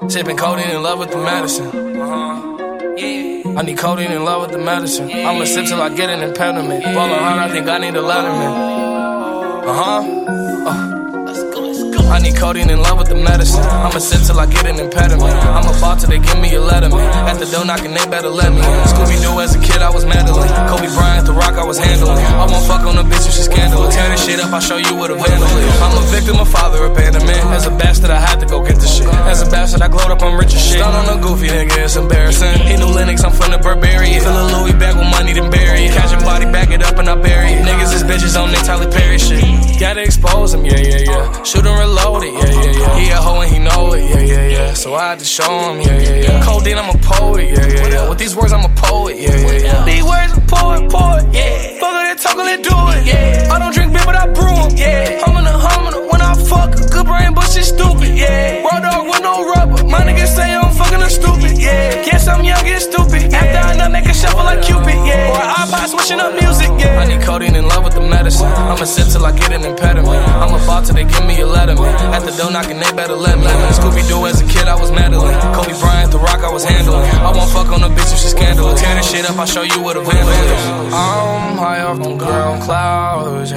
Sipping codeine in love with the medicine. I need codeine in love with the medicine. I'ma sip till I get an impediment. Ballin' hard, I think I need a letterman. I need codeine in love with the medicine. I'ma sip till I get an impediment. I'm about till they give me a letterman. At the door knocking, they better let me in. Scooby-Doo as a kid, I was meddling. Kobe Bryant, The Rock, I was handling. I won't fuck on a bitch if she's scandalous. Tear this shit up, I'll show you what a vandal is. I'm a victim of father abandonment. As a bastard, I had to go get the shit. As a bastard, I glowed up, I'm rich as shit. Start on a goofy nigga, it's embarrassing. He knew Linux, I'm from the Barbarian. Fill a Louis bag with money, then bury it. Catch a body, back it up, and I bury it. Niggas is bitches on their Tyler Perry shit. Gotta expose him, yeah. Shoot and reload it, yeah. He a hoe and he know it, yeah. So I had to show him, yeah. Codeine, I'm a poet, yeah. With these words, I'm a poet, yeah. These words, I'm poet, yeah. Fuck it, talk it, do it, yeah. I don't drink beer, but I brew 'em, yeah. Humming when I fuck, good brain, but shit stupid, yeah. Raw dog with no rubber, my niggas say I'm fucking a stupid, yeah. Guess I'm young and stupid, after I nut, make a shuffle like Cupid, yeah. Or an iPod switching up music, yeah. I need codeine in love with the medicine. I'ma sip till I get an impediment. I'm about till they give me a letterman. At the door knocking, they better let me in. Scooby-Doo as a kid, I was meddling. Kobe Bryant, The Rock, I was handling. I won't fuck on a bitch if she's scandalous. Tear this shit up, I'll show you what a vandal is. I'm high off them ground clouds,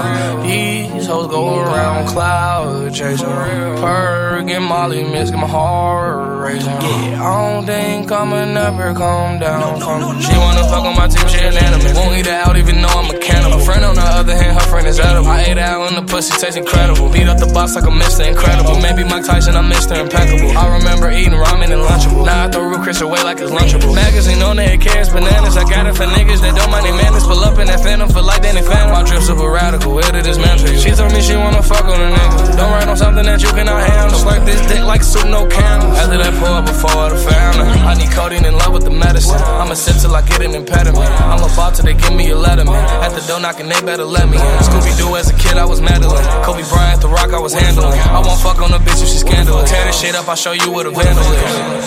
these hoes go around cloud chasing. Perk and Molly mix, get my heart racing. Yeah, I don't think I'ma never come down from. She wanna fuck on my team, she unanimous. Won't eat it out even though I'm a cannibal. Friend on the other hand, her friend is edible. I ate out and the pussy tastes incredible. Beat up the box like I'm Mr. Incredible. Maybe Mike Tyson, I'm Mr. Impeccable. I remember eating ramen and Lunchable. Now I throw Root Chris away like it's Lunchable. Magazine on there, it carries bananas. I got it for niggas that don't mind their manners. Pull up in that Phantom, feel like Danny Phantom. My drip super radical, where did this man to you? She told me she wanna fuck on a nigga. Don't write on something that you cannot handle. Slurp this dick like soup, no candle. After that pour up before the fountain. I need codeine in love with the medicine. I'ma sip till I get an impediment. I'm about till they give me a letterman. At the door knocking, they better let me in. Scooby-Doo as a kid, I was meddling. Kobe Bryant, The Rock, I was handling. I won't fuck on a bitch if she's scandalous. Tear this shit up, I'll show you what a vandal is.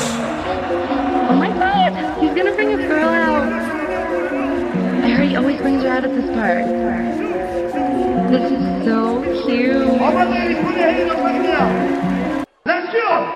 Oh my god, he's gonna bring his girl out. I heard he always brings her out at this park. This is so cute. All my ladies, put your hands up right now. Let's go!